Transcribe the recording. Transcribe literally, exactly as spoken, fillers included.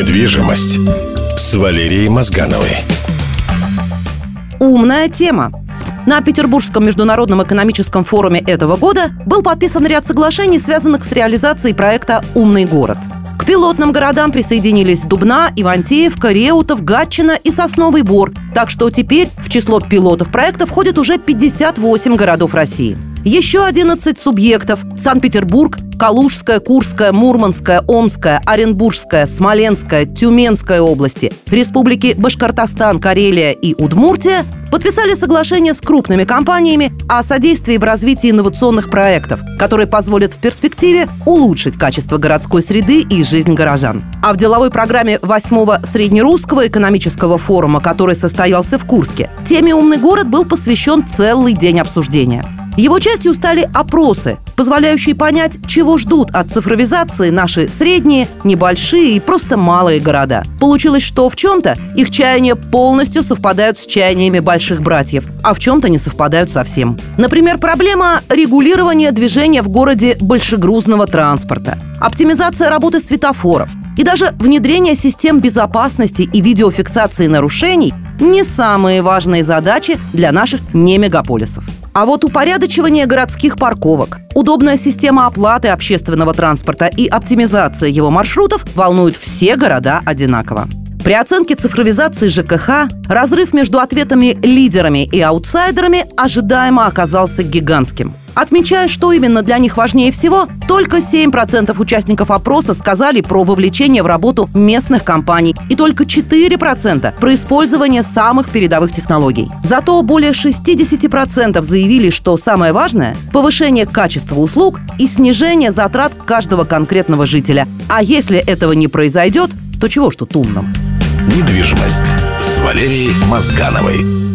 Недвижимость с Валерией Мозгановой. Умная тема. На Петербургском международном экономическом форуме этого года был подписан ряд соглашений, связанных с реализацией проекта «Умный город». К пилотным городам присоединились Дубна, Ивантеевка, Реутов, Гатчина и Сосновый Бор. Так что теперь в число пилотов проекта входят уже пятьдесят восемь городов России. Еще одиннадцать субъектов – Санкт-Петербург, Калужская, Курская, Мурманская, Омская, Оренбургская, Смоленская, Тюменская области, республики Башкортостан, Карелия и Удмуртия подписали соглашение с крупными компаниями о содействии в развитии инновационных проектов, которые позволят в перспективе улучшить качество городской среды и жизнь горожан. А в деловой программе восьмого Среднерусского экономического форума, который состоялся в Курске, теме «Умный город» был посвящен целый день обсуждения. Его частью стали опросы, позволяющие понять, чего ждут от цифровизации наши средние, небольшие и просто малые города. Получилось, что в чем-то их чаяния полностью совпадают с чаяниями больших братьев, а в чем-то не совпадают совсем. Например, проблема регулирования движения в городе большегрузного транспорта, оптимизация работы светофоров и даже внедрение систем безопасности и видеофиксации нарушений – не самые важные задачи для наших немегаполисов. А вот упорядочивание городских парковок, удобная система оплаты общественного транспорта и оптимизация его маршрутов волнуют все города одинаково. При оценке цифровизации ЖКХ разрыв между ответами лидерами и аутсайдерами ожидаемо оказался гигантским. Отмечая, что именно для них важнее всего, только семь процентов участников опроса сказали про вовлечение в работу местных компаний и только четыре процента про использование самых передовых технологий. Зато более шестьдесят процентов заявили, что самое важное – повышение качества услуг и снижение затрат каждого конкретного жителя. А если этого не произойдет, то чего ж тут умным? Недвижимость с Валерией Мозгановой.